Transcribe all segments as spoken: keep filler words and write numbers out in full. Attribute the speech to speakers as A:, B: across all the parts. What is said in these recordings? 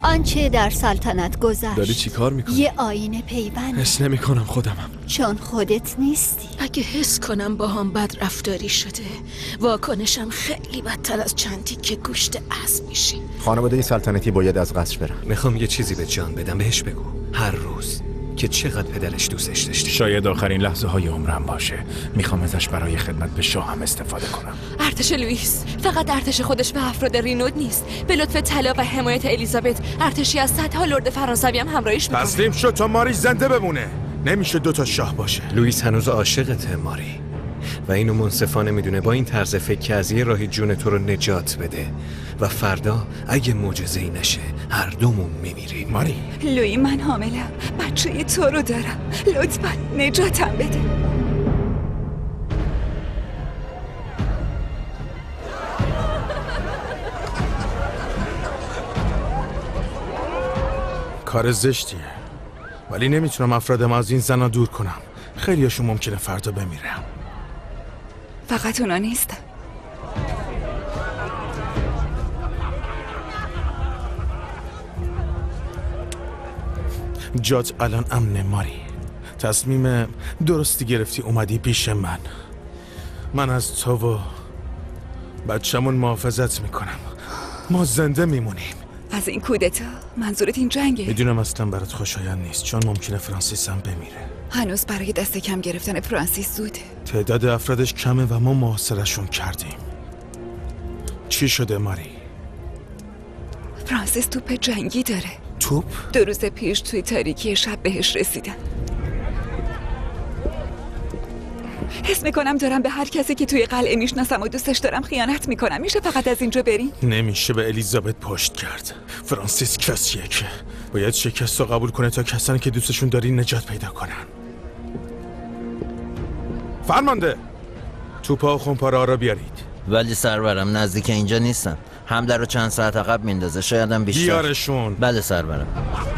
A: آنچه در سلطنت گذشت.
B: داری چی کار میکنی؟
A: یه آینه پیوند.
B: حس نمی کنم خودمم.
A: چون خودت نیستی.
C: اگه حس کنم با هم بد رفتاری شده، واکنشم خیلی بدتر از چند تیکه گوشت اسب میشی.
D: خانواده سلطنتی باید از قصر برن.
E: میخوام یه چیزی به جان بدم، بهش بگو هر روز که چقدر پدرش دوستش داشته.
F: شاید آخرین لحظه های عمرم باشه. میخوام ازش برای خدمت به شاهم استفاده کنم.
G: ارتش لوئیس فقط ارتش خودش و افراد رینود نیست. به لطف طلا و حمایت الیزابت، ارتشی از صدها لرد فرانسوی هم همراهیش میکنه.
H: تسلیم شد تا ماری زنده بمونه. نمیشه دوتا شاه باشه.
E: لوئیس هنوز عاشقته ماری و اینو منصفانه میدونه. با این طرز فکر که از یه راهی جون تو رو نجات بده و فردا اگه معجزه‌ای نشه هر دومون میمیریم.
H: ماری
I: لویی، من حاملم، بچه تو رو دارم، لطفا نجاتم بده.
H: کار زشتیه، ولی نمیتونم افرادم از این زنا دور کنم. خیلیاشون ممکنه فردا بمیرم.
I: فقط اونا نیستن.
H: جات الان امنه ماری. تصمیم درستی گرفتی، اومدی پیش من. من از تو و بچه‌مون محافظت میکنم. ما زنده میمونیم.
I: از این کودتا منظورت این جنگه؟
H: میدونم اصلا برات خوشایند نیست، چون ممکنه فرانسیس هم بمیره.
I: هنوز برای دست کم گرفتن فرانسیس زوده.
H: تعداد افرادش کمه و ما محاصره‌شون کردیم. چی شده ماری؟
I: فرانسیس توپ جنگی داره.
H: توپ؟
I: دو روز پیش توی تاریکی شب بهش رسیدن. حس میکنم دارم به هر کسی که توی قلعه میشناسم و دوستش دارم خیانت میکنم. میشه فقط از اینجا بریم؟
H: نمیشه به الیزابت پشت کرد. فرانسیس کسیه که باید شکست رو قبول کنه تا کسانی که دوستشون داری نجات پیدا کنن. فرمانده، توپا و خونپاره ها را بیارید.
J: ولی سرورم نزدیک اینجا نیستم. حمله رو چند ساعت عقب میندازه، شایدم بیشتر.
H: بیارشون.
J: بله سرورم.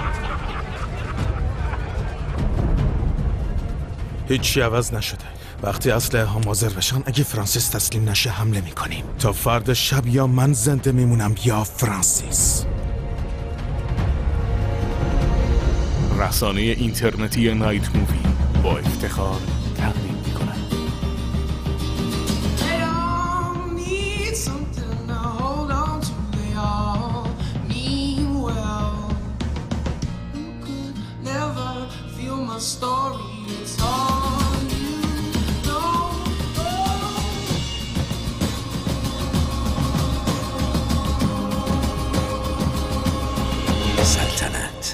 H: هیچی عوض نشده. وقتی اسلحه ها حاضر بشن، اگه فرانسیس تسلیم نشه حمله میکنیم. تا فردا شب یا من زنده میمونم یا فرانسیس.
F: رسانه اینترنتی نایت مووی با افتخار تقدیم می‌کند.
E: سلطنت.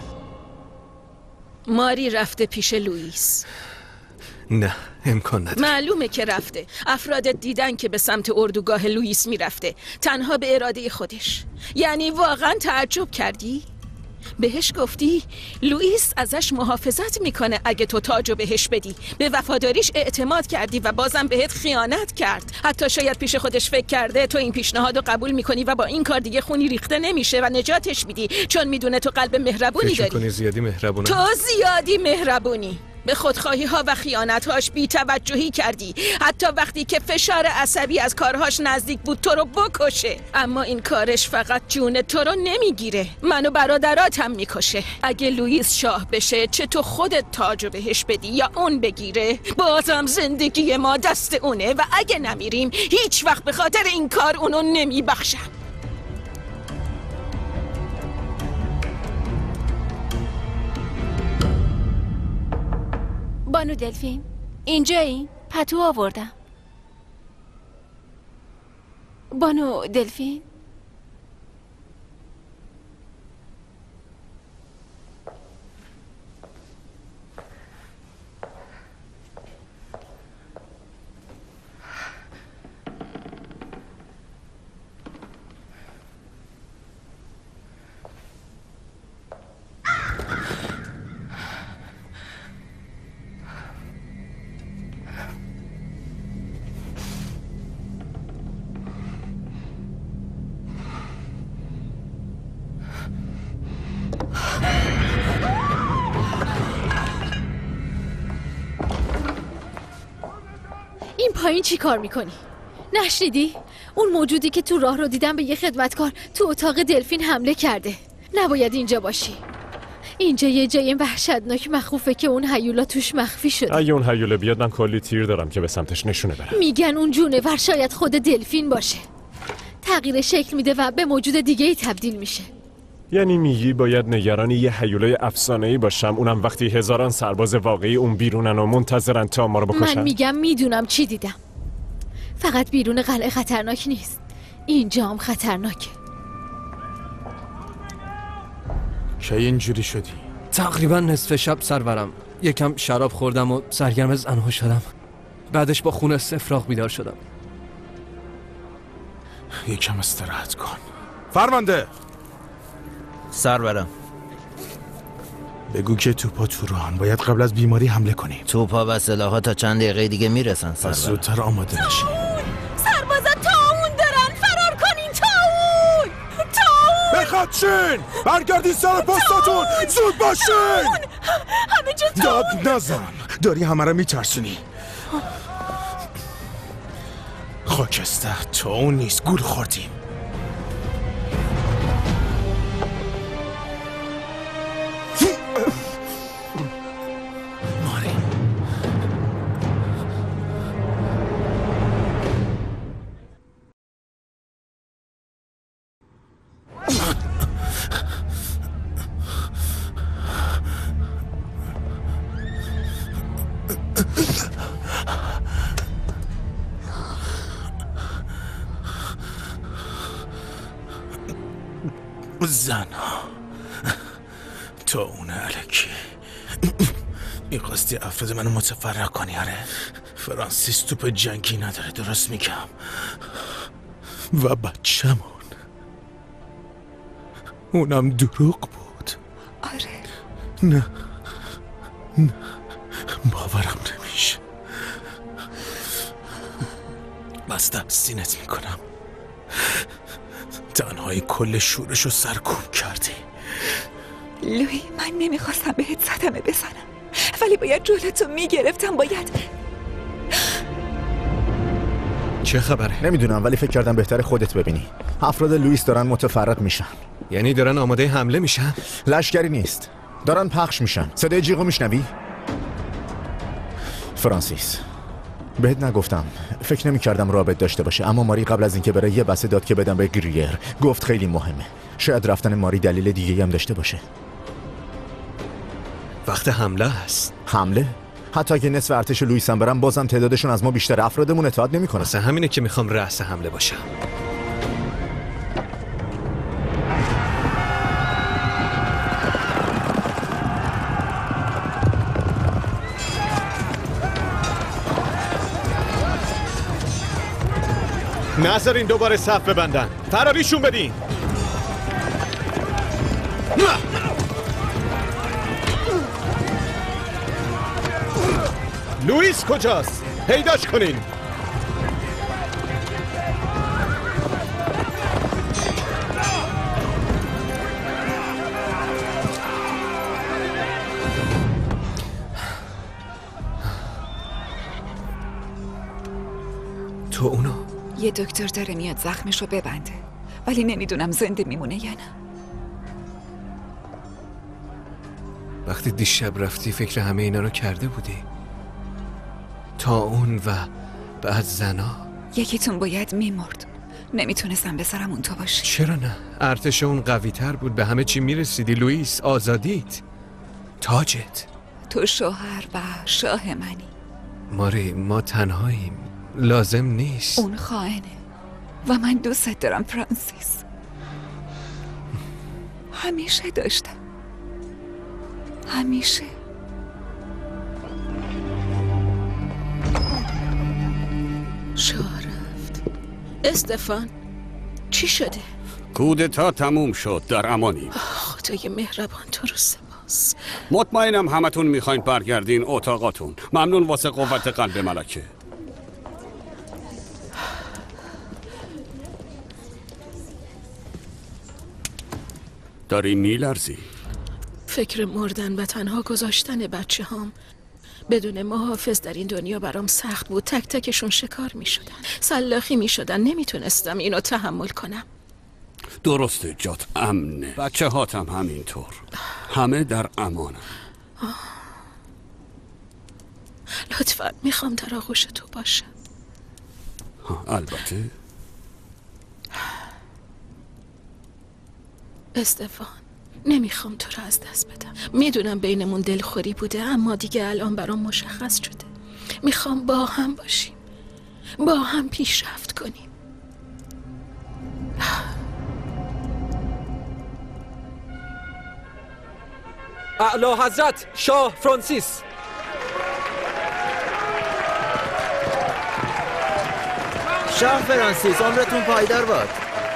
C: ماری رفته پیش لوئیس.
E: نه امکان نداره.
C: معلومه که رفته. افرادت دیدن که به سمت اردوگاه لوئیس میرفته، تنها به اراده خودش. یعنی واقعا تعجب کردی؟ بهش گفتی لوئیس ازش محافظت میکنه اگه تو تاجو بهش بدی. به وفاداریش اعتماد کردی و بازم بهت خیانت کرد. حتی شاید پیش خودش فکر کرده تو این پیشنهاد رو قبول میکنی و با این کار دیگه خونی ریخته نمیشه و نجاتش میدی، چون میدونه تو قلب مهربونی داری.
E: فکر کنی زیادی مهربونه؟
C: تو زیادی مهربونی. به خودخواهی ها و خیانتهاش بی توجهی کردی، حتی وقتی که فشار عصبی از کارهاش نزدیک بود تو رو بکشه. اما این کارش فقط جون تو رو نمیگیره، منو برادراتم میکشه. اگه لوئیس شاه بشه، چه تو خودت تاجو بهش بدی یا اون بگیره، بازم زندگی ما دست اونه و اگه نمیریم هیچ وقت به خاطر این کار اونو نمیبخشم.
G: بانو دلفین اینجایی؟ پتو آوردم. بانو دلفین این پایین چی کار میکنی؟ نشنیدی؟ اون موجودی که تو راه رو دیدم به یه خدمتکار تو اتاق دلفین حمله کرده.
B: نباید اینجا باشی. اینجا یه جای وحشتناک مخوفه که اون هیولا توش مخفی شده.
K: اگه اون هیولا بیاد من کلی تیر دارم که به سمتش نشونه برم.
B: میگن اون جونور شاید خود دلفین باشه. تغییر شکل میده و به موجود دیگه ای تبدیل میشه.
K: یعنی میگی باید نگران یه هیولای افسانه‌ای باشم، اونم وقتی هزاران سرباز واقعی اون بیرونن و منتظرن تا ما رو بکشن؟
B: من میگم میدونم چی دیدم. فقط بیرون قلعه خطرناک نیست، اینجا هم خطرناکه.
H: کی اینجوری شدی؟
L: تقریبا نصف شب سرورم. یکم شراب خوردم و سرگرم زنها شدم. بعدش با خون استفراغ بیدار شدم.
H: یکم استراحت کن. فرمانده
J: سرورم،
H: بگو که توپا تو راهن، باید قبل از بیماری حمله کنیم.
J: توپا و سلاح‌ها تا چند دقیقه دیگه میرسن.
H: پس زودتر آماده بشی.
C: سربازا تاون دارن، فرار کنین. تاون تاون
H: بخواد چین برگردین سر پستاتون، زود باشین.
C: همه جا تاون.
H: داد نزن، داری همه رو میترسونی. خاکستر تاون نیست، گول خوردیم. زن تو اون علکی میخواستی افراد منو متفرق کنی. آره فرانسیس توپ جنگی نداره، درست میگم. و بچه‌مون اونم دروغ بود.
I: آره
H: نه نه باورم نمیشه. بس دستینت میکنم، تنهایی کل شورشو سرکوب کردی.
I: لوی، من نمیخواستم بهت صدمه بزنم، ولی باید جلوتو میگرفتم. باید.
E: چه خبره؟
D: نمیدونم، ولی فکر کردم بهتر خودت ببینی. افراد لوئیس دارن متفرق میشن.
E: یعنی دارن آماده حمله میشن؟
D: لشکری نیست، دارن پخش میشن. صدای جیغو میشنوی؟ فرانسیس، بهت نگفتم، فکر نمی کردم رابط داشته باشه، اما ماری قبل از اینکه بره یه بسه داد که بدم به گریر. گفت خیلی مهمه. شاید رفتن ماری دلیل دیگه هم داشته باشه.
E: وقت حمله است.
D: حمله؟ حتی اگه نصف ارتش لوئیس هم برم بازم تعدادشون از ما بیشتر. افرادمون اطاعت نمیکنن.
E: واسه همینه که میخوام رأس حمله باشم.
K: نذارین دوباره صف ببندن، فراریشون بدین. لوئیس کجاست؟ پیداش کنین.
E: تو اونو؟
I: یه دکتر داره میاد زخمشو ببنده، ولی نمیدونم زنده میمونه یا نه.
E: وقتی دیشب رفتی فکر همه اینا رو کرده بودی؟ تا اون و بعد زنا؟
I: یکیتون باید میمرد. نمیتونستم بذارم اون تو باشی.
E: چرا نه؟ ارتش اون قوی تر بود، به همه چی میرسیدی. لوئیس، آزادیت، تاجت.
I: تو شوهر و شاه منی.
E: ماری، ما تنهاییم، لازم نیست.
I: اون خائنه و من دوست دارم فرانسیس. همیشه داشتم، همیشه.
C: شاه رفت. استفان، چی شده؟
M: کودتا تموم شد، در امانی.
C: خدای مهربان، تو رو سپاس.
M: مطمئنم همتون میخواین برگردین اتاقاتون. ممنون واسه قوت قلب ملکه. داری میلرزی؟
C: فکر مردن و تنها گذاشتن بچه هام بدون محافظ در این دنیا برام سخت بود. تک تکشون شکار می شدن، سلاخی می شدن. نمیتونستم اینو تحمل کنم.
M: درسته جات امنه، بچه هاتم همینطور، همه در امانم.
C: لطفا میخوام در آغوش تو باشم.
M: البته.
C: استفان، نمیخوام تو رو از دست بدم. میدونم بینمون دلخوری بوده، اما دیگه الان برام مشخص شده. میخوام با هم باشیم، با هم پیشرفت کنیم.
L: اعلی حضرت شاه فرانسیس.
J: شاه فرانسیس، عمرتون پایدار باد.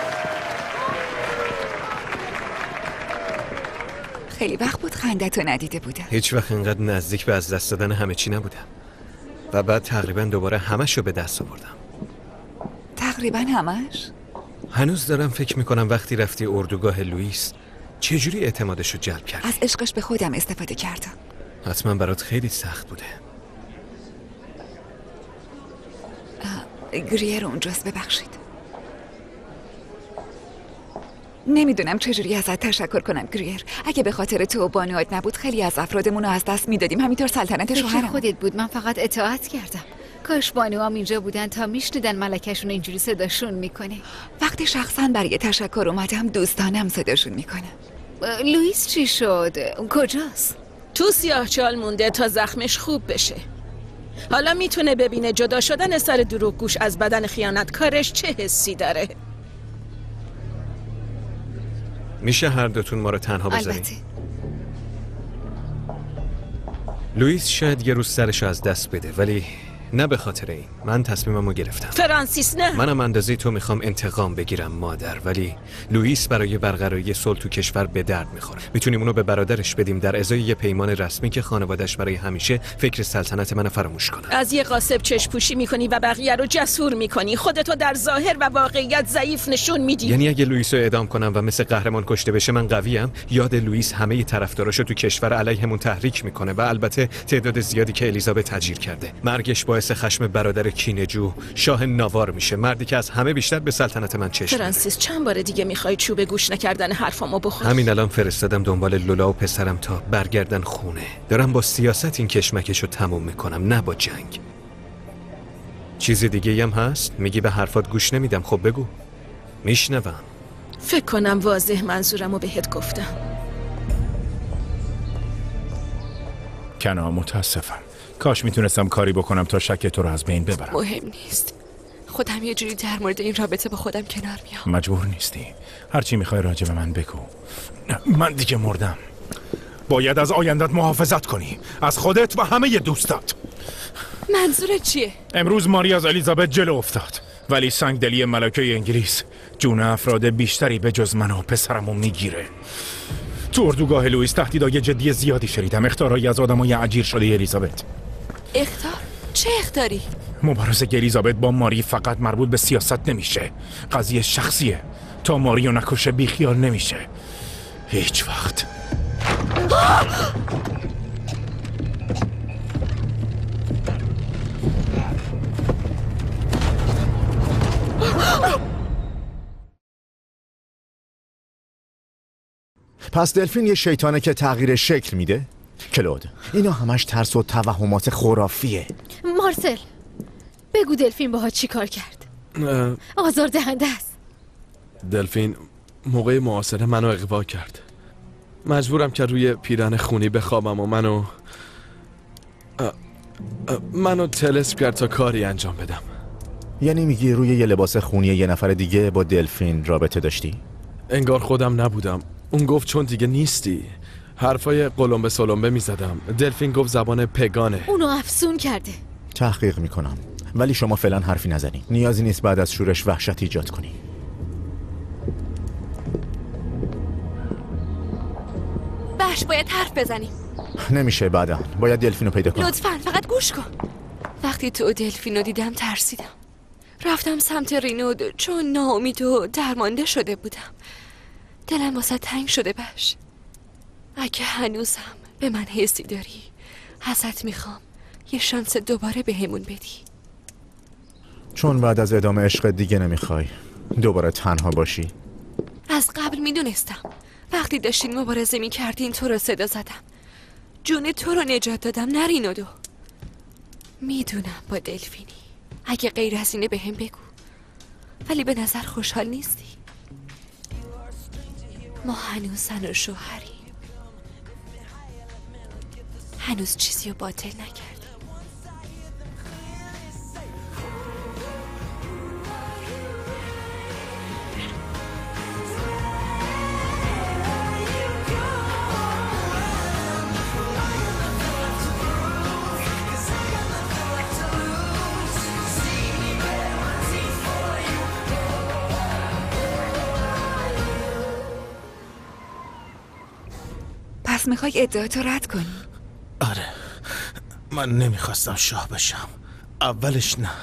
I: خیلی وقت بود خندتو ندیده بودم.
E: هیچ وقت اینقدر نزدیک به از دست دادن همه چی نبودم و بعد تقریبا دوباره همشو به دست آوردم.
I: تقریبا همش؟
E: هنوز دارم فکر میکنم وقتی رفتی اردوگاه لوئیس چجوری اعتمادشو جلب کردی؟
I: از عشقش به خودم استفاده کردم.
E: حتما برات خیلی سخت بوده.
I: گریر اونجاست، ببخشید. نمیدونم چجوری ازت تشکر کنم گریر. اگه به خاطر تو و بانوات نبود خیلی از افرادمون رو از دست میدادیم، همینطور سلطنت شوهرم.
B: خودت بود، من فقط اطاعت کردم. کاش بانوام اینجا بودن تا میشنیدن ملکشون اینجوری صداشون میکنه.
I: وقتی شخصا برای تشکر اومدم دوستانم صداشون میکنه.
B: لوئیس چی شد؟ کجاست؟
C: تو سیاهچال مونده تا زخمش خوب بشه. حالا میتونه ببینه جدا شدن سر دروغگوش از بدن خیانتکارش چه حسی داره.
E: میشه هر دوتون ما رو تنها بذارین؟
B: البته.
E: لوئیس شاید یه روز سرشو از دست بده، ولی نه به خاطر این. من تصمیممو گرفتم.
C: فرانسیس نه.
E: منم اندازه تو میخوام انتقام بگیرم مادر، ولی لوئیس برای برقراری صلح تو کشور به درد میخوره. میتونیم اونو به برادرش بدیم در ازای یه پیمان رسمی که خانواده‌اش برای همیشه فکر سلطنت منو فراموش کنه.
C: از یه غاصب چشم پوشی میکنی و بقیه رو جسور میکنی. خودتو در ظاهر و واقعیت ضعیف نشون میدی.
E: یعنی اگه لوئیس رو اعدام کنم و مثل قهرمان کشته بشه من قویم؟ یاد لوئیس همه طرفداراشو تو کشور علیهمون تحریک میکنه و البته تعداد زیادی که الیزابت تجیر کرده. مرگش باعث خشم برادر کینه‌جو شاه ناوار میشه، مردی که از همه بیشتر به سلطنت من چشم.
C: فرانسیس چند بار دیگه میخوای چوب گوش نکردن حرفامو بخوری؟
E: همین الان فرستادم دنبال لولا و پسرم تا برگردن خونه. دارم با سیاست این کشمکشو تموم میکنم، نه با جنگ. چیز دیگه هم هست؟ میگی به حرفات گوش نمیدم، خب بگو میشنوم.
C: فکر کنم واضح منظورمو بهت گفتم.
F: کنا متاسفم. کاش میتونستم کاری بکنم تا شک تو رو از بین ببرم.
G: مهم نیست. خودم یه جوری در مورد این رابطه با خودم کنار میام.
F: مجبور نیستی. هرچی میخوای راجع به من بگو. من دیگه مردم. باید از آیندت محافظت کنی، از خودت و همه دوستات.
G: منظورت چیه؟
F: امروز ماری از الیزابت جلو افتاد، ولی سنگدلی ملکه انگلیس جون افراد بیشتری به جز من و پسرمو میگیره. تو اردوگاه لوئیس تهدیدهای جدی زیادی شنیدم، اخطارهایی از آدمای اجیر شده الیزابت.
G: اخطار؟ چه اخطاری؟
F: مبارزه الیزابت با ماری فقط مربوط به سیاست نمیشه، قضیه شخصیه. تا ماریو نکشه بیخیال نمیشه هیچ وقت.
D: پس دلفین یه شیطانه که تغییر شکل میده؟ کلود، اینا همش ترس و توهمات خرافیه.
B: مارسل بگو دلفین باها چی کار کرد؟ آزار دهنده است.
N: دلفین موقع محاصره منو اغوا کرد. مجبورم که روی پیرن خونی بخوابم و منو منو طلسم کرد تا کاری انجام بدم.
D: یعنی میگی روی یه لباس خونی یه نفر دیگه با دلفین رابطه داشتی؟
N: انگار خودم نبودم. اون گفت چون دیگه نیستی. حرفای قلمبه سلمبه میزدم. دلفین گفت زبان پگانه.
B: اونو افسون کرده.
D: تحقیق میکنم، ولی شما فعلا حرفی نزنی. نیازی نیست بعد از شورش وحشت ایجاد کنی.
G: بش باید حرف بزنیم.
D: نمیشه بعدا، باید دلفینو پیدا کنم.
G: لطفاً فقط گوش کن. وقتی تو دلفینو دیدم ترسیدم. رفتم سمت رینود چون ناامید و درمانده شده بودم. دلم واسه تنگ شده. بش اگه هنوزم به من حسی داری ازت میخوام یه شانس دوباره به همون بدی.
D: چون بعد از ادامه عشق دیگه نمیخوای دوباره تنها باشی؟
G: از قبل میدونستم وقتی داشتین مبارزه میکردین تو رو صدا زدم، جون تو رو نجات دادم، نه رینودو. میدونم با دلفینی، اگه غیر از اینه به هم بگو، ولی به نظر خوشحال نیستی. ما هنوز زن و شوهریم، هنوز چیزی رو باطل نکردیم.
I: پس میخوای ادعاتو رد کنی؟
H: آره، من نمیخواستم شاه بشم. اولش نه،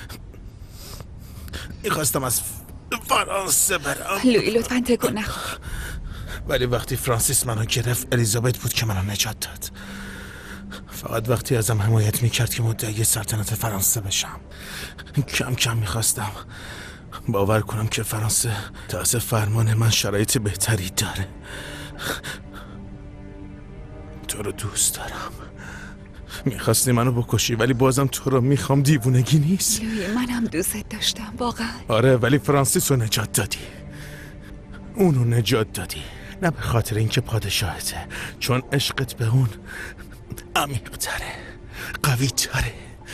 H: میخواستم از فرانسه برم.
I: لویی لطفاً تکون نخور.
H: ولی وقتی فرانسیس منو گرفت، الیزابت بود که منو نجات داد. فقط وقتی ازم حمایت میکرد که مدعی سلطنت فرانسه بشم. کم کم میخواستم باور کنم که فرانسه تحت فرمان من شرایط بهتری داره. تو رو دوست دارم. میخواستی منو بکشی ولی بازم تو رو میخوام. دیوونگی نیست.
I: لویی منم دوست داشتم واقعا.
H: آره، ولی فرانسیس رو نجات دادی. اونو نجات دادی، نه به خاطر اینکه پادشاهته، چون عشقت به اون عمیق‌تره، قوی‌تره.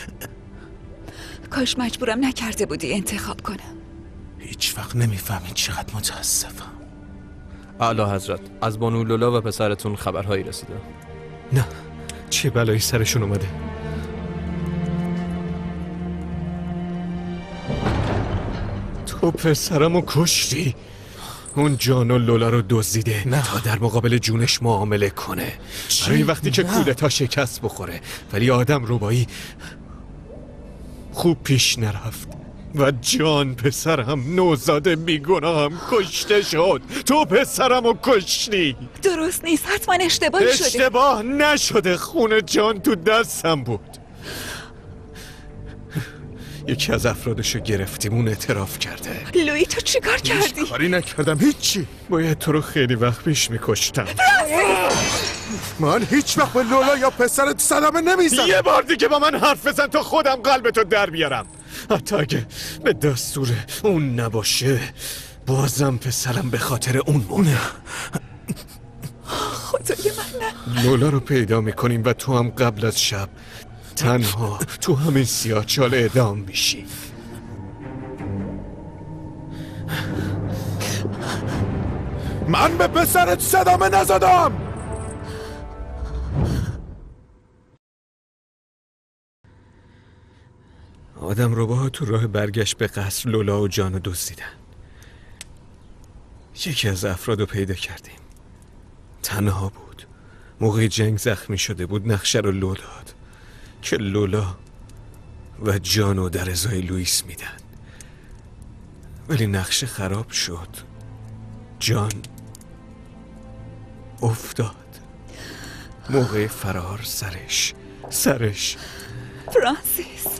I: کاش مجبورم نکرده بودی انتخاب کنم.
H: هیچ وقت نمیفهمی چقدر متاسفم.
L: اعلی حضرت، از بانو لولا و پسرتون خبرهایی رسیده.
E: نه، چه بلایی سرشون اومده؟ تو پسرمو کشتی. اون جان و لولا رو دزدیده
H: نه.
E: تا در مقابل جونش معامله کنه، برای وقتی که کودتا شکست بخوره. ولی آدم ربایی خوب پیش نرفت و جان پسرم نوزاده بیگناهم کشته شد. تو پسرمو کشتی.
I: درست نیست، حتما اشتباهی شده.
E: اشتباه نشده، خون جان تو دستم بود. یکی از افرادشو گرفتیم، اون اعتراف کرده.
I: لویی تو چیکار کردی؟
H: هیچ کاری نکردم، هیچی.
E: باید تو رو خیلی وقت پیش میکشتم.
H: من هیچ وقت به لولا یا پسرت صدمه نمیزنم.
E: یه بار دیگه با من حرف بزن تا خودم قلبتو در بیارم. حتی اگه به دستور اون نباشه، بازم پسرم به خاطر اون مونه.
I: خدای من نه.
E: لولا رو پیدا میکنیم و تو هم قبل از شب تنها تو همین سیاهچال اعدام میشی.
H: من به پسرت صدمه نزدم.
E: آدم رباها تو راه برگشت به قصر لولا و جانو دزدیدن. یکی از افراد رو پیدا کردیم. تنها بود. موقع جنگ زخمی شده بود. نقشه رو لو داد که لولا و جانو در ازای لوئیس میدن. ولی نقشه خراب شد. جان افتاد. موقع فرار سرش سرش
I: فرانسیس.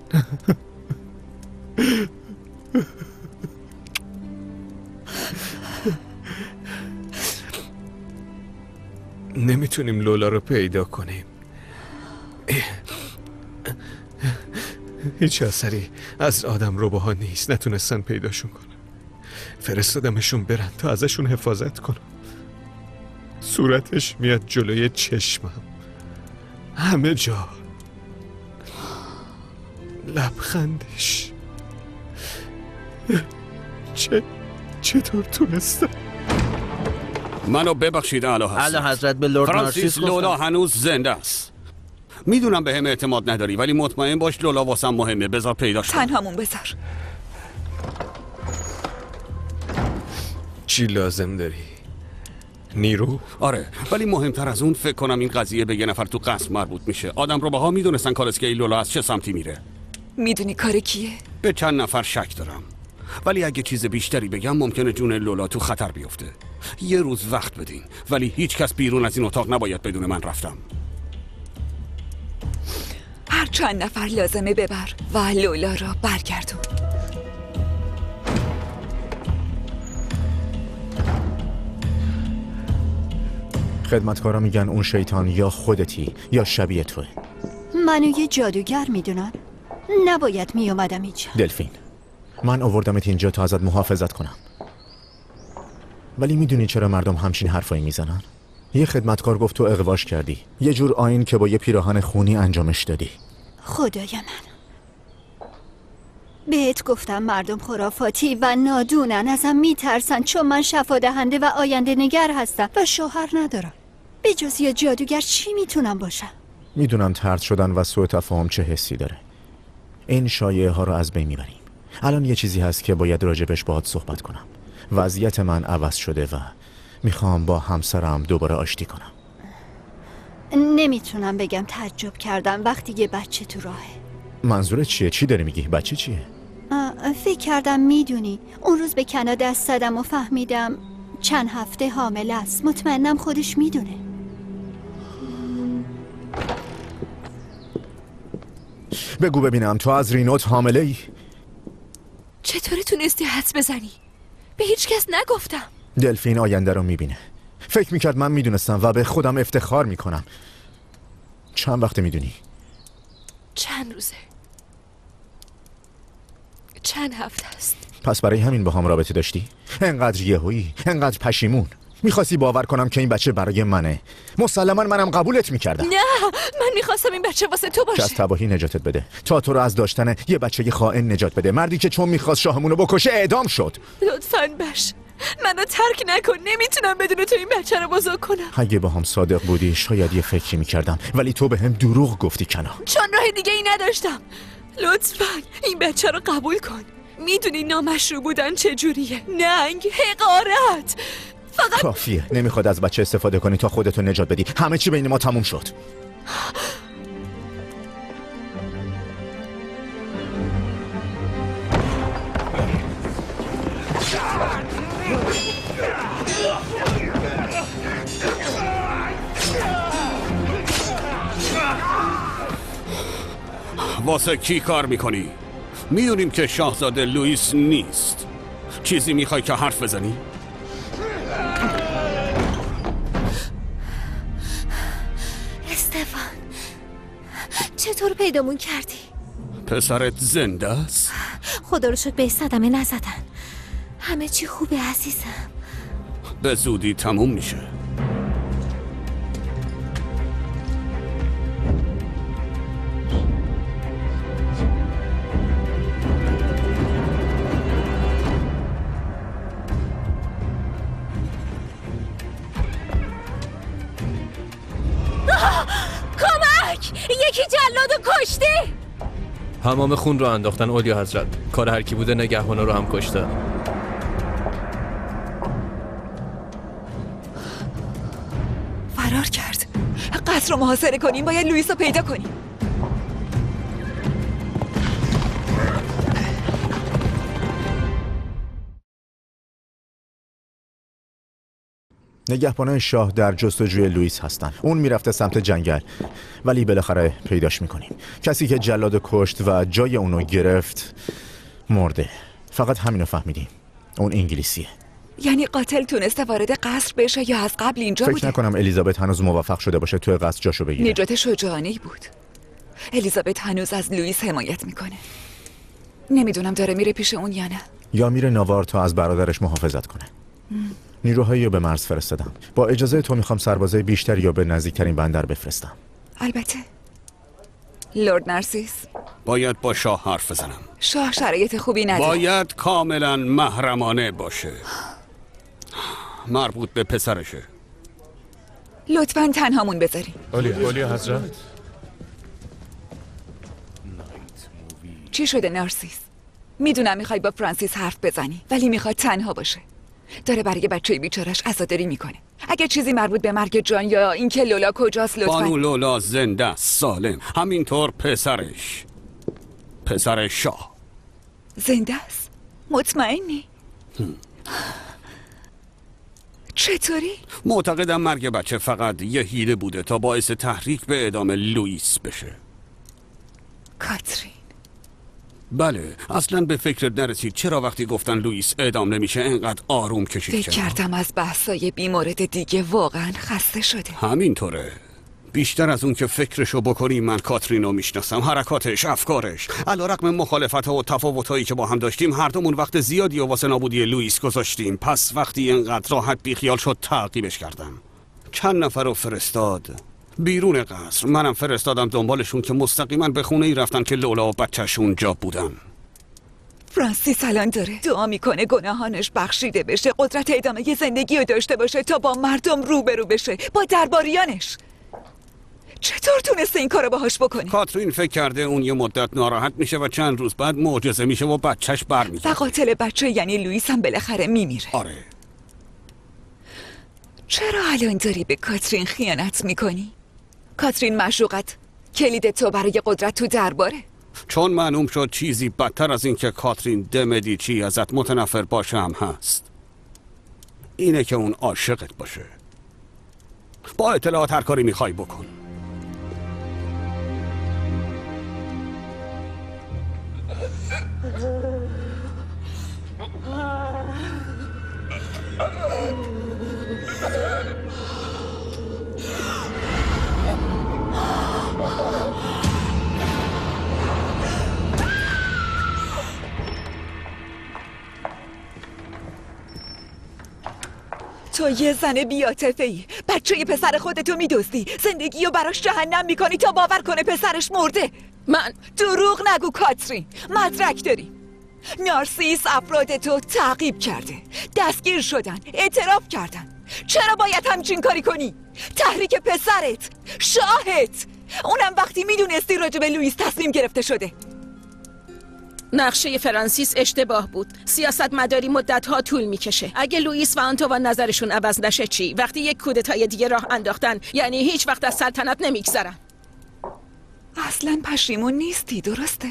E: نمیتونیم لولا رو پیدا کنیم. هیچ اثری از آدم روباها نیست. نتونستن پیداشون کنن. فرستادمشون برن تا ازشون حفاظت کنم. صورتش میاد جلوی چشمم، همه جا لبخندش. چه چطور تونستم؟
M: منو ببخشید اعلی حضرت.
J: اعلی حضرت به لورد
M: فرانسیس
J: نارسیس
M: لولا
J: گفتم.
M: هنوز زنده است. میدونم به هم اعتماد نداری ولی مطمئن باش لولا واسم مهمه. بذار پیداش کنم.
I: تنهامون بذار.
E: چی لازم داری؟ نیرو؟
M: آره، ولی مهمتر از اون فکر کنم این قضیه به یه نفر تو قصر مربوط میشه. آدم رو باها میدونستن کالسکه لولا از چه سمتی میره.
I: میدونی کار کیه؟
M: به چند نفر شک دارم، ولی اگه چیز بیشتری بگم ممکنه جون لولا تو خطر بیفته. یه روز وقت بدین، ولی هیچ کس بیرون از این اتاق نباید بدون من رفتم.
I: هر چند نفر لازمه ببر و لولا را برگردون.
D: خدمتکارا میگن اون شیطان یا خودتی یا شبیه توه.
A: منو یه جادوگر میدونن. نباید میومدم اینجا.
D: دلفین، من آوردمت اینجا تا ازت محافظت کنم، ولی میدونی چرا مردم همچین حرفایی میزنن؟ یه خدمتکار گفت تو اغواش کردی، یه جور آیین که با یه پیراهن خونی انجامش دادی.
A: خدای من، بهت گفتم مردم خرافاتی و نادونن، ازم میترسن چون من شفا دهنده و آینده نگر هستم و شوهر ندارم. به جز یه جادوگر چی میتونم باشم؟
D: میدونم طرد شدن و سوء تفاهم چه حسی داره. این شایعه ها رو از بین میبریم. الان یه چیزی هست که باید راجبش باهات صحبت کنم. وضعیت من عوض شده و میخوام با همسرم دوباره آشتی کنم.
A: نمیتونم بگم تعجب کردم وقتی یه بچه تو راهه.
D: منظورت چیه؟ چی داری میگی؟ بچه چیه؟
A: فکر کردم میدونی. اون روز به کنا دست زدم و فهمیدم چند هفته حامله است. مطمئنم خودش میدونه.
D: بگو ببینم، تو از رینوت حامله ای؟
G: چطوری تونستی حدس بزنی؟ به هیچ کس نگفتم.
D: دلفین آینده رو میبینه. فکر میکرد من میدونستم و به خودم افتخار میکنم. چند وقته میدونی؟
G: چند روزه، چند هفته است.
D: پس برای همین با هم رابطه داشتی؟ انقدر یهویی، انقدر پشیمون. میخواستی باور کنم که این بچه برای منه. مسلما منم قبولت میکردم.
G: نه، من میخواستم این بچه واسه تو باشه،
D: که از تباهی نجاتت بده، تا تو رو از داشتن یه بچه خائن نجات بده. مردی که چون میخواست شاهمونو بکشه اعدام شد.
G: لطفاً بش منو ترک نکن. نمیتونم بدون تو این بچه رو بزرگ کنم.
D: اگه با هم صادق بودی شاید یه فکری میکردم، ولی تو به هم دروغ گفتی کنا.
G: چون راه دیگه ای نداشتم. لطفاً این بچه رو قبول کن. میدونی نامشروع بودن چجوریه؟ ننگ، حقارت. فقط
D: کافیه. نمیخواد از بچه استفاده کنی تا خودتو نجات بدی. همه چی بین ما تموم شد.
M: واسه کی کار میکنی؟ میدونیم که شاهزاده لوئیس نیست. چیزی میخوای که حرف بزنی؟
B: استفان، چطور پیدامون کردی؟
M: پسرت زنده است؟
B: خدا رو شکر به صدمه نزدن. همه چی خوبه عزیزم.
M: به زودی تموم میشه.
B: کمک! یکی جلادو کشته!
L: حمام خون رو انداختن اولیا حضرت. کار هر کی بوده نگهبانا رو هم کشته.
I: فرار کرد. قصر رو محاصره کنیم. باید لوئیس رو پیدا کنیم.
D: نگهبانای شاه در جستجوی لوئیس هستن. اون میرفته سمت جنگل، ولی بالاخره پیداش میکنیم. کسی که جلاد کشت و جای اونو گرفت مرده. فقط همینو فهمیدیم. اون انگلیسیه.
I: یعنی قاتل تونسته وارد قصر بشه یا از قبل اینجا
D: فکر
I: بوده؟
D: نکنم الیزابت هنوز موفق شده باشه توی قصر جاشو بگیره.
I: نجات شجاعانه‌ای بود. الیزابت هنوز از لوئیس حمایت میکنه. نمیدونم داره میره پیش اون یا نه.
D: یا میره ناوار تا از برادرش محافظت کنه. نیروهایی رو به مرز فرستادم. با اجازه تو میخوام سربازای بیشتری یا به نزدیکترین بندر بفرستم.
I: البته. لورد نرسیس،
M: باید با شاه حرف بزنم.
I: شاه شرایط خوبی نداره.
M: باید کاملا محرمانه باشه. مربوط به پسرشه.
I: لطفاً تنهامون بذاریم.
K: اولیا اولیا حضرت.
I: چی شده نارسیس؟ میدونم میخوای با فرانسیس حرف بزنی، ولی میخواد تنها باشه. داره برای بچه بیچارش عزاداری میکنه. اگه چیزی مربوط به مرگ جان یا اینکه لولا کجاست لطفاً.
M: بانو لولا زنده است، سالم. همینطور پسرش، پسر شاه
I: زنده است؟ مطمئنی؟ چطوری؟
M: معتقدم مرگ بچه فقط یه حیله بوده تا باعث تحریک به اعدام لوئیس بشه.
I: کاترین،
M: بله، اصلا به فکرت نرسید چرا وقتی گفتن لوئیس اعدام نمیشه انقدر آروم کشید؟
I: فکر کردم از بحثای بیمورد دیگه واقعا خسته شده.
M: همینطوره. بیشتر از اون که فکرشو بکنی من کاترینو میشناسم، حرکاتش، افکارش. علیرغم مخالفت‌ها و تفاوت‌هایی که با هم داشتیم، هر دومون وقت زیادی و واسه نابودی لوئیس گذاشتیم. پس وقتی اینقدر راحت بیخیال شد تعقیبش کردم. چند نفر رو فرستاد بیرون قصر. منم فرستادم دنبالشون که مستقیما به خونه ای رفتن که لولا و بچه‌ش اونجا بودن.
I: فرانسیس الان داره دعا میکنه گناهانش بخشیده بشه، قدرت ادامه زندگی رو داشته باشه تا با مردم روبرو بشه، با درباریانش. چطور تونسته این کارو باهاش بکنی؟
M: کاترین فکر کرده اون یه مدت ناراحت میشه و چند روز بعد معجزه میشه و بچهش برمیگرده.
I: و قاتل بچه یعنی لوئیس هم بالاخره میمیره.
M: آره.
I: چرا الان داری به کاترین خیانت میکنی؟ کاترین معشوقت کلید تو برای قدرت تو درباره.
M: چون معلوم شد چیزی بدتر از این که کاترین د مدیچی ازت متنفر باشه هم هست. اینه که اون عاشقت باشه. با اطلاعات هر کاری میخوای بکن.
I: تو یه زن بی‌عاطفه‌ای، بچه ی پسر خودتو میدزدی، زندگی رو براش جهنم میکنی تا باور کنه پسرش مرده.
C: من
I: دروغ نگو کاترین، مدرک داری. نارسیس افراد تو تعقیب کرده، دستگیر شدن، اعتراف کردن. چرا باید همچین کاری کنی؟ تحریک پسرت، شاهت، اونم وقتی میدونستی راجع به لوئیس تصمیم گرفته شده.
C: نقشه فرانسیس اشتباه بود. سیاست مداری مدت‌ها طول میکشه. اگه لوئیس و آنتوان نظرشون عوض نشه چی؟ وقتی یک کودتای دیگه راه انداختن یعنی هیچ وقت از سلطنت نمیگذرن.
I: اصلا پشیمون نیستی، درسته؟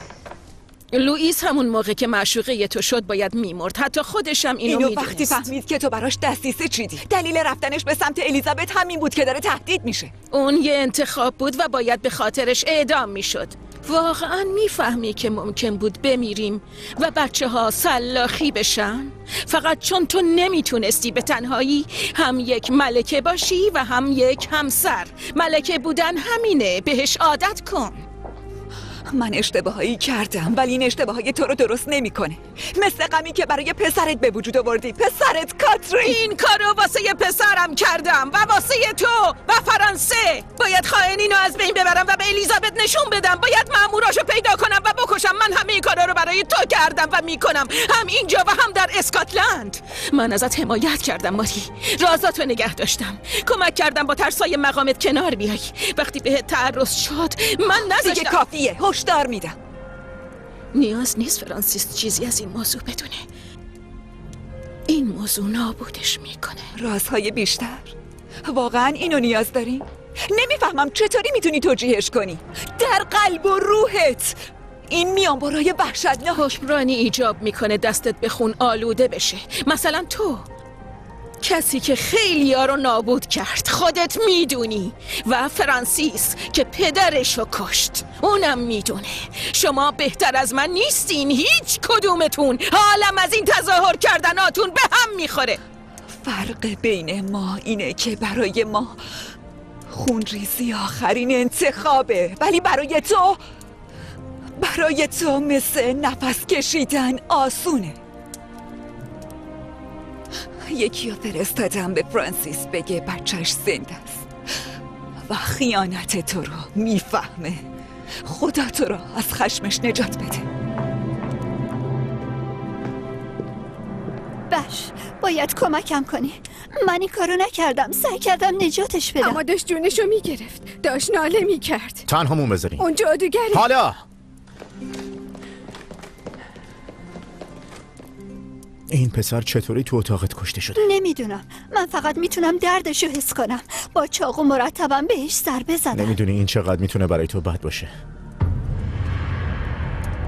C: لوئیس همون موقع که معشوقه تو شد باید میمرد. حتی خودش هم اینو,
I: اینو
C: میدونست.
I: وقتی فهمید که تو براش دستیسه چیدی. دلیل رفتنش به سمت الیزابت همین بود که داره تهدید میشه.
C: اون یه انتخاب بود و باید به خاطرش اعدام میشد. واقعا میفهمی که ممکن بود بمیریم و بچه ها سلاخی بشن؟ فقط چون تو نمیتونستی به تنهایی هم یک ملکه باشی و هم یک همسر. ملکه بودن همینه، بهش عادت کن.
I: من اشتباهایی کردم ولی این اشتباهای تو رو درست نمیکنه. مثل غمی که برای پسرت به وجود آوردی. پسرت کاترین.
C: این کارو واسه ی پسرم کردم و واسه ی تو و فرانسه. باید خائنینو از بین ببرم و به الیزابت نشون بدم. باید ماموراشو پیدا کنم و بکشم. من همه این کارا رو برای تو کردم و میکنم، هم اینجا و هم در اسکاتلند. من ازت حمایت کردم ماری، رازاتو نگه داشتم، کمک کردم با ترسای مقامت کنار بیای. وقتی بهت تعرض شد من نذاشتم.
I: دیگه کافیه، هشدار میدم.
C: نیاز نیست فرانسیس چیزی از این موضوع بدونه. این موضوع نابودش میکنه.
I: رازهای بیشتر؟ واقعا اینو نیاز داری؟ نمیفهمم چطوری میتونی توجیهش کنی. در قلب و روحت این میانبرای وحشتناک.
C: حکمرانی ایجاب میکنه دستت به خون آلوده بشه. مثلا تو، کسی که خیلی ها رو نابود کرد، خودت میدونی، و فرانسیس که پدرشو کشت، اونم میدونه. شما بهتر از من نیستین، هیچ کدومتون. حالم از این تظاهر کردناتون به هم میخوره.
I: فرق بین ما اینه که برای ما خونریزی آخرین انتخابه، ولی برای تو برای تو مثل نفس کشیدن آسونه. یکی رو فرستادم به فرانسیس بگه بچهش زنده است و خیانت تو رو میفهمه. خدا تو رو از خشمش نجات بده.
A: بش، باید کمکم کنی. من این کارو نکردم، سعی کردم نجاتش بدم.
O: اما داشت جونشو میگرفت، داشت ناله میکرد.
D: تنهامون بذاریم.
O: اون جادوگری.
D: حالا این پسر چطوری تو اتاقت کشته شده؟
A: نمیدونم، من فقط میتونم دردشو حس کنم. با چاقو مرتبا بهش سر بزنم.
D: نمیدونی این چقدر میتونه برای تو بد باشه.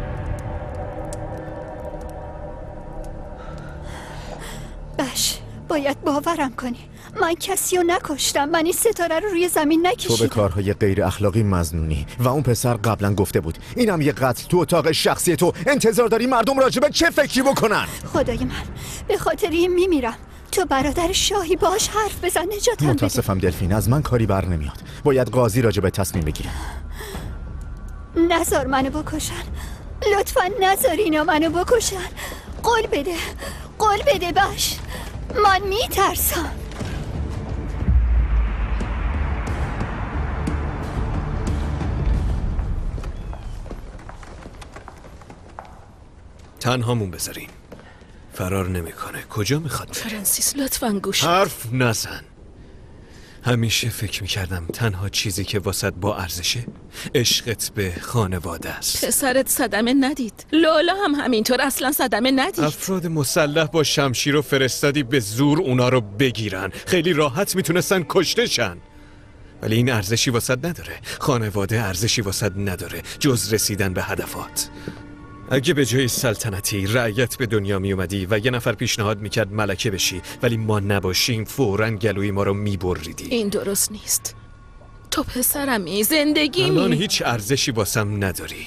A: بش، باید باورم کنی. من کسی رو نکشتم. من این ستاره رو روی زمین نکشیدم.
D: تو به کارهای غیر اخلاقی مزنونی و اون پسر قبلا گفته بود اینم یه قتل تو اتاق شخصی تو. انتظار داری مردم راجبه چه فکری بکنن؟
A: خدای من، به خاطر این میمیرم. تو برادر شاهی باش حرف بزن، نجاتم بده.
D: متاسفم دلفین، از من کاری بر نمیاد. باید قاضی راجبه تصمیم بگیره.
A: نذار منو بکشن، لطفا نذار اینا منو بکشن. قول بده، قول بده باش. من میترسم.
E: تنهامون بذاریم. فرار نمیکنه. کجا میخواد بره؟
C: فرانسیس لطفاً گوش
E: حرف نزن. همیشه فکر میکردم تنها چیزی که واسط با ارزشه عشقت به خانواده است.
C: پسرت صدمه ندید. لولا هم همینطور اصلا صدمه ندید.
E: افراد مسلح با شمشیر و فرستادی به زور اونا رو بگیرن. خیلی راحت میتونستن کشته شن. ولی این ارزشی واسط نداره. خانواده ارزشی واسط نداره جز رسیدن به هدفات. اگه به جای سلطنتی رعیت به دنیا می اومدی و یه نفر پیشنهاد میکرد ملکه بشی ولی ما نباشیم، فوراً گلوی ما رو میبریدی.
C: این درست نیست. تو پسرمی، زندگی می
E: الان هیچ ارزشی واسم نداری.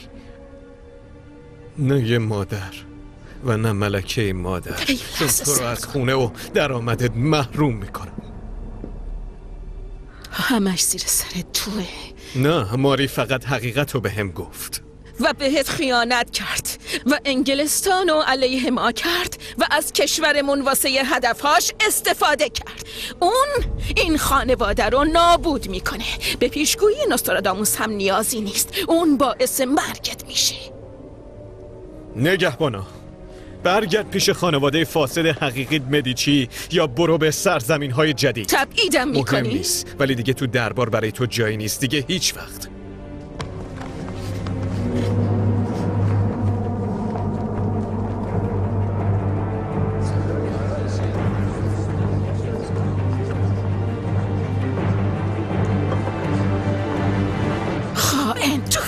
E: نه یه مادر و نه ملکه مادر، چون تو رو از خونه و درآمدت محروم میکنم.
C: همش زیر سر توه.
E: نه، ماری فقط حقیقت رو به هم گفت
C: و بهت خیانت کرد و انگلستان رو علیه ما کرد و از کشورمون واسه هدفهاش استفاده کرد. اون این خانواده رو نابود میکنه. به پیشگویی نوستراداموس هم نیازی نیست. اون باعث مرگت میشه.
E: نگهبانا، برگرد پیش خانواده فاسد حقیقی مدیچی یا برو به سرزمین های جدید.
C: تبعیدم میکنی؟
E: مهم نیست، ولی دیگه تو دربار برای تو جایی نیست دیگه هیچ وقت.
C: خائن تو.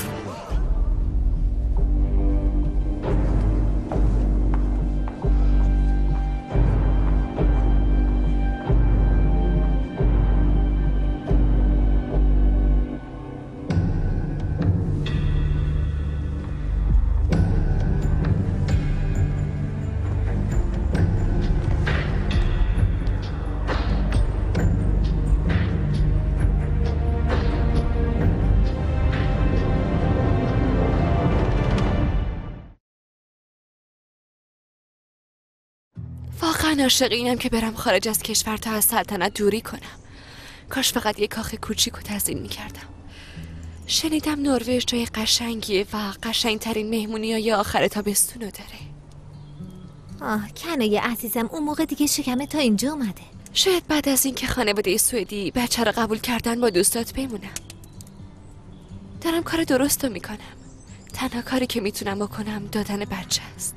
G: واقعا عاشق اینم که برم خارج از کشور تا از سلطنت دوری کنم. کاش فقط یک کاخ کوچیک رو تزیین میکردم. شنیدم نروژ جای قشنگیه و قشنگترین مهمونی های آخر تابستون رو داره.
B: آه کنایه عزیزم، اون موقع دیگه شکمه تا اینجا اومده.
G: شاید بعد از اینکه خانواده سوئدی بچه رو قبول کردن با دوستات بمونم. دارم کار درست رو میکنم. تنها کاری که میتونم بکنم دادن بچه است.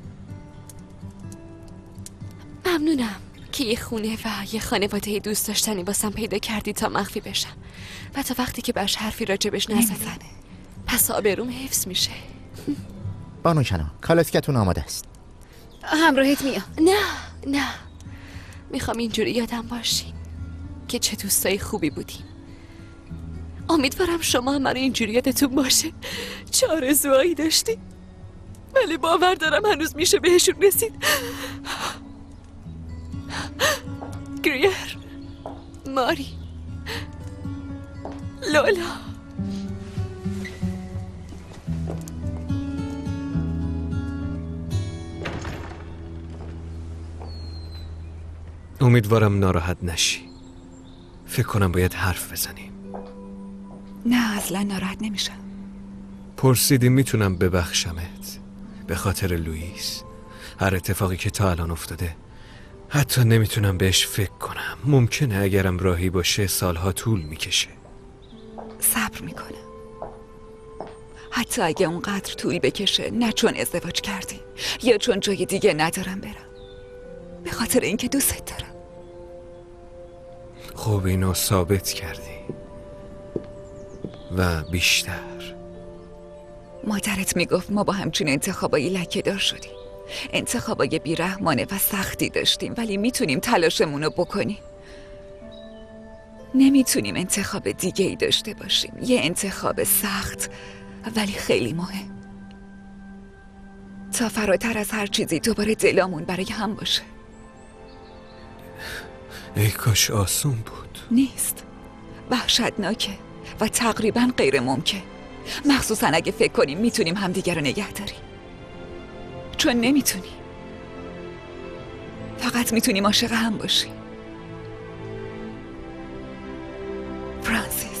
G: ممنونم که یه خونه و یه خانواده دوست داشتنی واسم پیدا کردی تا مخفی بشم و تا وقتی که باش حرفی راجبش نزنه پس آبروم حفظ میشه.
D: بانو کنا، کالسکتون آماده است.
G: همراهت میام. نه نه، میخوام اینجوری یادم باشین که چه دوستای خوبی بودیم. امیدوارم شما هم منو اینجوری یادتون باشه. چه آرزوهایی داشتی ولی باور دارم هنوز میشه بهشون رسید. گریر، ماری، لولا.
E: امیدوارم ناراحت نشی. فکر کنم باید حرف بزنیم.
I: نه اصلا ناراحت نمیشم.
E: پرسیدی میتونم ببخشمت به خاطر لوئیس. هر اتفاقی که تا الان افتاده حتی نمیتونم بهش فکر کنم. ممکنه اگرم راهی باشه سالها طول میکشه.
I: صبر میکنم حتی اگه اونقدر طول بکشه. نه چون ازدواج کردی یا چون جای دیگه ندارم برم، به خاطر اینکه دوستت دارم.
E: خب اینو ثابت کردی و بیشتر.
I: مادرت میگفت ما با همچین انتخابایی لکه دار شدیم. انتخابای بیرحمانه و سختی داشتیم، ولی میتونیم تلاشمون رو بکنیم. نمیتونیم انتخاب دیگه ای داشته باشیم. یه انتخاب سخت ولی خیلی مهم، تا فراتر از هر چیزی دوباره دلامون برای هم باشه.
E: ای کاش آسون بود.
I: نیست، وحشتناکه و تقریبا غیر ممکن، مخصوصا اگه فکر کنیم میتونیم همدیگه رو نگه داریم. چون نمیتونیم، فقط میتونیم عاشق هم باشیم. فرانسیس.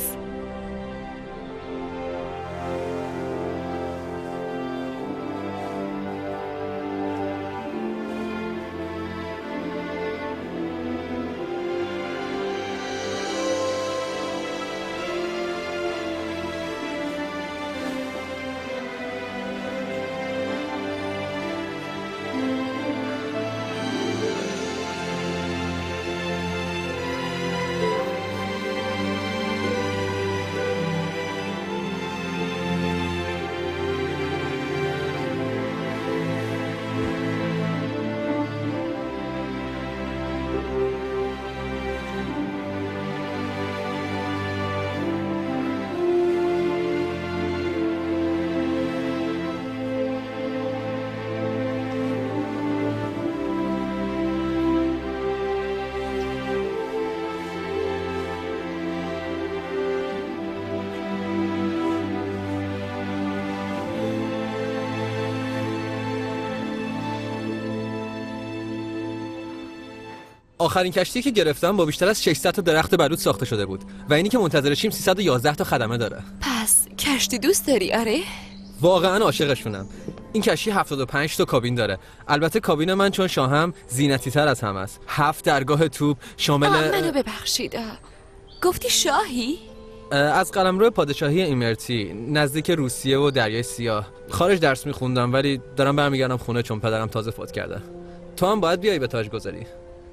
L: آخرین کشتی که گرفتم با بیشتر از ششصد تا درخت بلوط ساخته شده بود و اینی که منتظرشیم سیصد و یازده تا خدمه داره.
G: پس کشتی دوست داری؟ آره؟
L: واقعا عاشقشونم. این کشتی هفتاد و پنج تا کابین داره. البته کابین من چون شاهم زینتی تر از همه است. هفت درگاه توپ شامل
G: آه منو ببخشید. گفتی شاهی؟
L: از قلمرو پادشاهی ایمرتی نزدیک روسیه و دریای سیاه. خارج درس میخوندم ولی دارم برمیگردم خونه چون پدرم تازه فوت کرده. تو هم باید بیایی به تاج گذاری.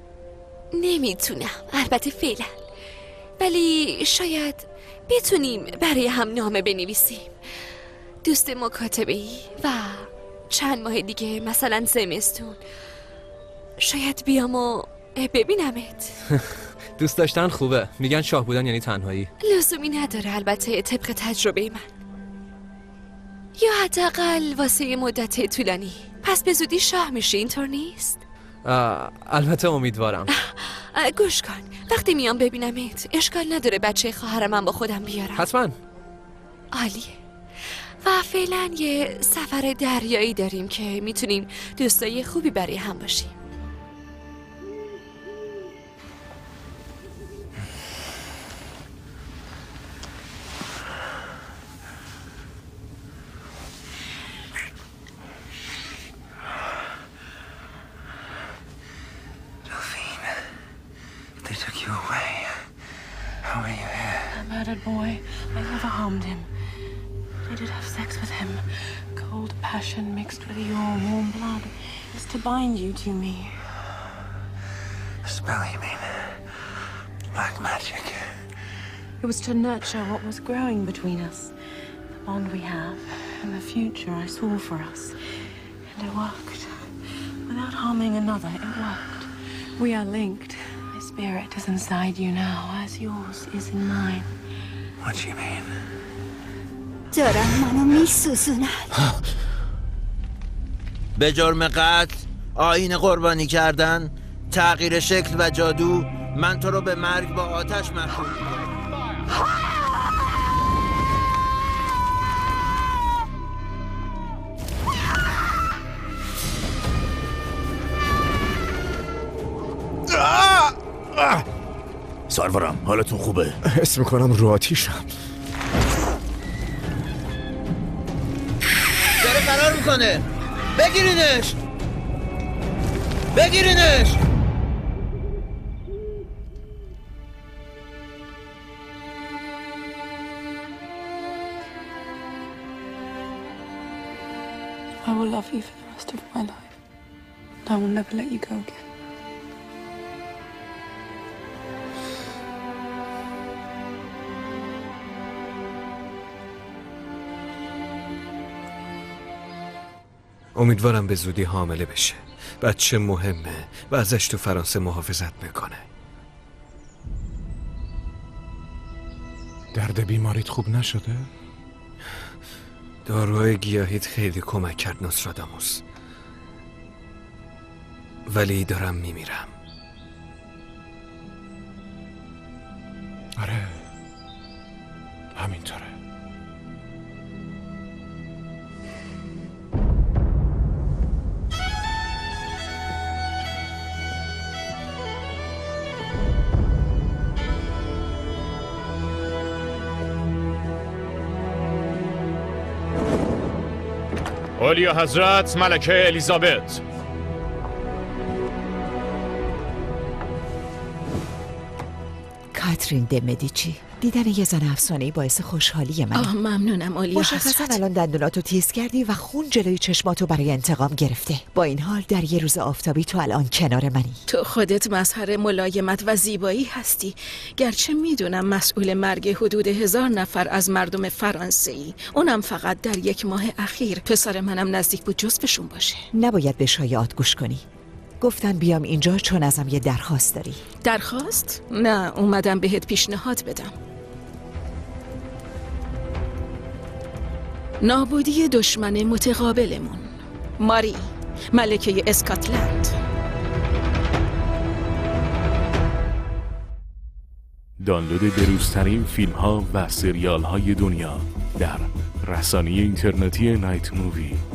G: نمیتونم، البته فعلا، ولی شاید بتونیم برای هم نامه بنویسیم. دوست مکاتبه‌ای و چند ماه دیگه مثلا زمستون شاید بیام و ببینمت.
L: دوست داشتن خوبه، میگن شاه بودن یعنی تنهایی.
G: لزومی نداره، البته طبق تجربه من، یا حداقل واسه مدت طولانی. پس به زودی شاه میشه، اینطور نیست؟
L: البته امیدوارم.
G: گوش کن، وقتی میام ببینمت اشکال نداره بچه خواهرم من با خودم بیارم.
L: حتما.
G: عالیه. و فعلا یه سفر دریایی داریم که میتونیم دوستای خوبی برای هم باشیم.
P: They took you away. How are you here? A murdered boy. I never harmed him. I did have sex with him. Cold passion mixed with your warm blood. It's to bind you to me.
Q: The spell, you mean? Black magic.
P: It was to nurture what was growing between us. The bond we have and the future I saw for us. And it worked. Without harming another, it worked. We are linked. My spirit is inside you now, as yours is in mine.
Q: What do you mean?
A: دارن منو میسوزونن.
J: به جرم قتل، آیین قربانی کردن، تغییر شکل و جادو، من تو رو به مرگ با آتش محکوم می‌کنم.
D: سرورم حالتون خوبه؟ حس میکنم رو آتیشم.
J: داره فرار میکنه. بگیرینش بگیرینش
P: I will love you for the rest of my life. I will never let you go again.
E: امیدوارم به زودی حامله بشه. بچه مهمه و ازش تو فرانسه محافظت میکنه.
F: درد بیماریت خوب نشده؟
E: داروهای گیاهیت خیلی کمک کرد نوستراداموس، ولی دارم میمیرم.
F: آره همینطوره.
K: اولیا حضرت ملکه الیزابت.
R: کاترین د مدیچی. دیدن یه زن افسانه‌ای باعث خوشحالی منه.
C: آه ممنونم اولیا
R: مشخصا
C: حضرت.
R: الان دندوناتو تیز کردی و خون جلوی چشماتو برای انتقام گرفته. با این حال در یه روز آفتابی تو الان کنار منی.
C: تو خودت مظهر ملایمت و زیبایی هستی، گرچه میدونم مسئول مرگ حدود هزار نفر از مردم فرانسه‌ای، اونم فقط در یک ماه اخیر. پسر منم نزدیک بود جزوشون باشه.
R: نباید به شایعات گوش کنی. گفتن بیام اینجا چون ازم یه درخواست داری.
C: درخواست؟ نه، اومدم بهت پیشنهاد بدم. نابودی دشمن متقابلمون، ماری، ملکه اسکاتلند.
S: دانلود بروزترین فیلم ها و سریال های دنیا در رسانه اینترنتی نایت مووی.